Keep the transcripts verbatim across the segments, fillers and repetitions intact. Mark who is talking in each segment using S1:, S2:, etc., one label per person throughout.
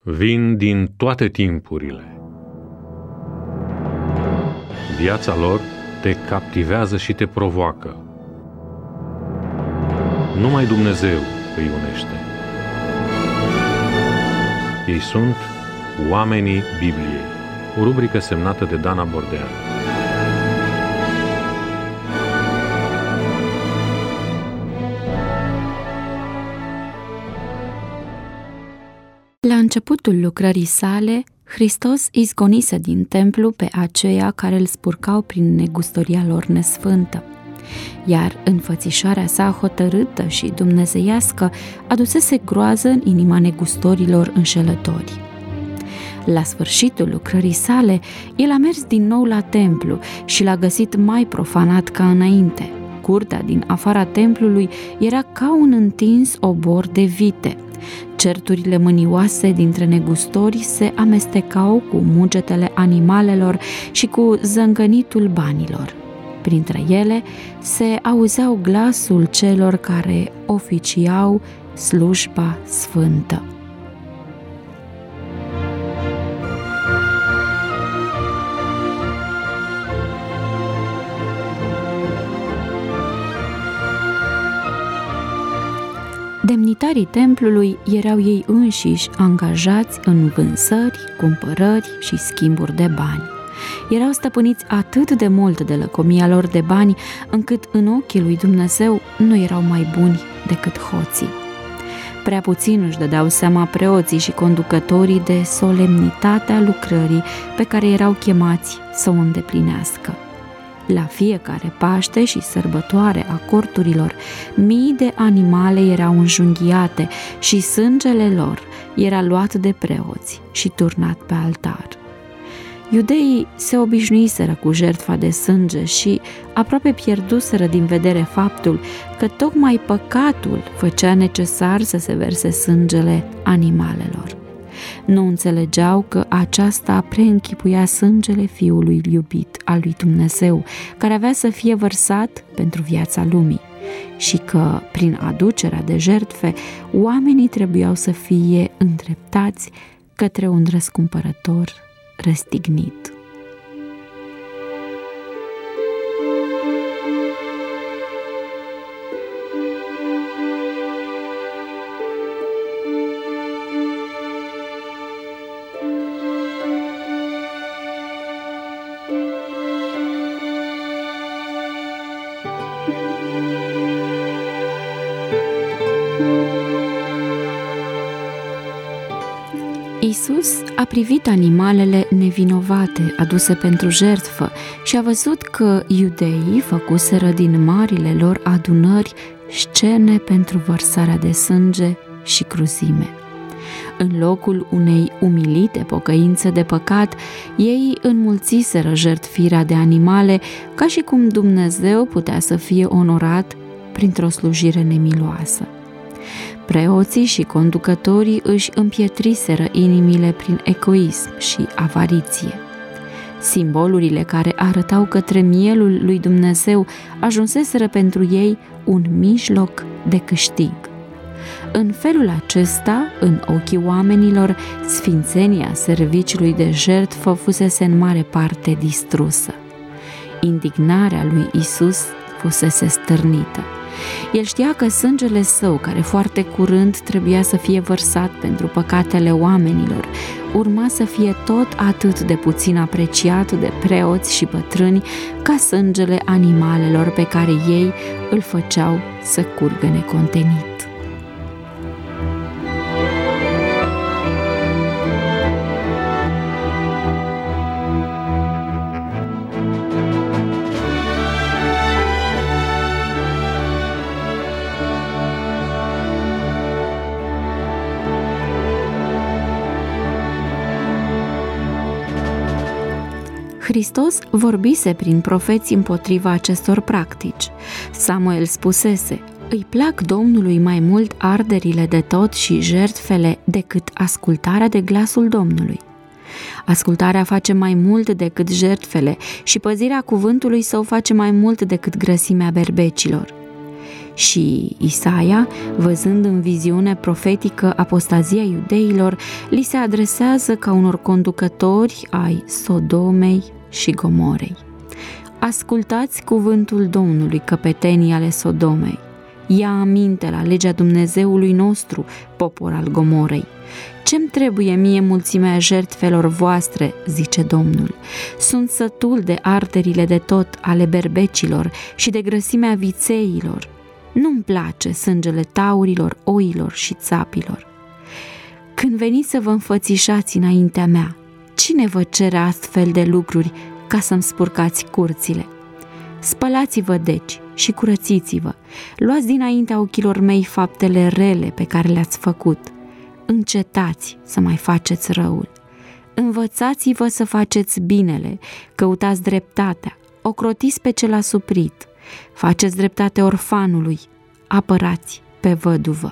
S1: vin din toate timpurile. Viața lor te captivează și te provoacă. Numai Dumnezeu îi unește. Ei sunt Oamenii Bibliei, o rubrică semnată de Dana Bordean.
S2: La începutul lucrării sale, Hristos izgonise din templu pe aceia care îl spurcau prin negustoria lor nesfântă, iar înfățișarea sa hotărâtă și dumnezeiască adusese groază în inima negustorilor înșelători. La sfârșitul lucrării sale, el a mers din nou la templu și l-a găsit mai profanat ca înainte. Curtea din afara templului era ca un întins obor de vite. Certurile mânioase dintre negustori se amestecau cu mugetele animalelor și cu zângănitul banilor. Printre ele se auzeau glasul celor care oficiau slujba sfântă. Demnitarii templului erau ei înșiși angajați în vânzări, cumpărări și schimburi de bani. Erau stăpâniți atât de mult de lăcomia lor de bani, încât în ochii lui Dumnezeu nu erau mai buni decât hoții. Prea puțin își dădeau seama preoții și conducătorii de solemnitatea lucrării pe care erau chemați să o îndeplinească. La fiecare Paște și sărbătoare a corturilor, mii de animale erau înjunghiate și sângele lor era luat de preoți și turnat pe altar. Iudeii se obișnuiseră cu jertfa de sânge și aproape pierduseră din vedere faptul că tocmai păcatul făcea necesar să se verse sângele animalelor. Nu înțelegeau că aceasta preînchipuia sângele Fiului iubit al lui Dumnezeu, care avea să fie vărsat pentru viața lumii, și că, prin aducerea de jertfe, oamenii trebuiau să fie îndreptați către un răscumpărător răstignit. Iisus a privit animalele nevinovate aduse pentru jertfă și a văzut că iudeii făcuseră din marile lor adunări scene pentru vărsarea de sânge și cruzime. În locul unei umilite pocăințe de păcat, ei înmulțiseră jertfirea de animale, ca și cum Dumnezeu putea să fie onorat printr-o slujire nemiloasă. Preoții și conducătorii își împietriseră inimile prin egoism și avariție. Simbolurile care arătau către mielul lui Dumnezeu ajunseseră pentru ei un mijloc de câștig. În felul acesta, în ochii oamenilor, sfințenia serviciului de jertfă fusese în mare parte distrusă. Indignarea lui Isus fusese stârnită. El știa că sângele său, care foarte curând trebuia să fie vărsat pentru păcatele oamenilor, urma să fie tot atât de puțin apreciat de preoți și bătrâni ca sângele animalelor pe care ei îl făceau să curgă necontenit. Hristos vorbise prin profeți împotriva acestor practici. Samuel spusese: îi plac Domnului mai mult arderile de tot și jertfele decât ascultarea de glasul Domnului. Ascultarea face mai mult decât jertfele și păzirea cuvântului său face mai mult decât grăsimea berbecilor. Și Isaia, văzând în viziune profetică apostazia iudeilor, li se adresează ca unor conducători ai Sodomei și Gomorei. Ascultați cuvântul Domnului, căpetenii ale Sodomei. Ia aminte la legea Dumnezeului nostru, popor al Gomorei. Ce-mi trebuie mie mulțimea jertfelor voastre, zice Domnul. Sunt sătul de arderile de tot ale berbecilor și de grăsimea vițeilor. Nu-mi place sângele taurilor, oilor și țapilor. Când veniți să vă înfățișați înaintea mea, cine vă cere astfel de lucruri ca să-mi spurcați curțile? Spălați-vă deci și curățiți-vă, luați dinaintea ochilor mei faptele rele pe care le-ați făcut. Încetați să mai faceți răul. Învățați-vă să faceți binele, căutați dreptatea, ocrotiți pe cel asuprit, faceți dreptate orfanului, apărați pe văduvă.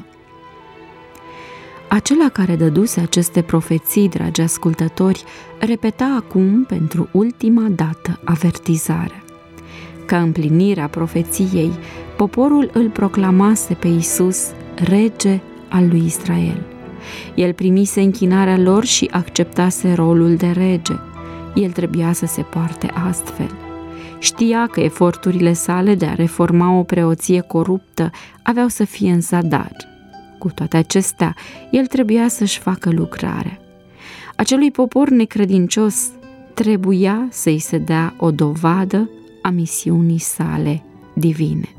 S2: Acela care dăduse aceste profeții, dragi ascultători, repeta acum pentru ultima dată avertizarea. Ca împlinirea profeției, poporul îl proclamase pe Iisus rege al lui Israel. El primise închinarea lor și acceptase rolul de rege. El trebuia să se poarte astfel. Știa că eforturile sale de a reforma o preoție coruptă aveau să fie în zadar. Cu toate acestea, el trebuia să-și facă lucrarea. Acelui popor necredincios trebuia să-i se dea o dovadă a misiunii sale divine.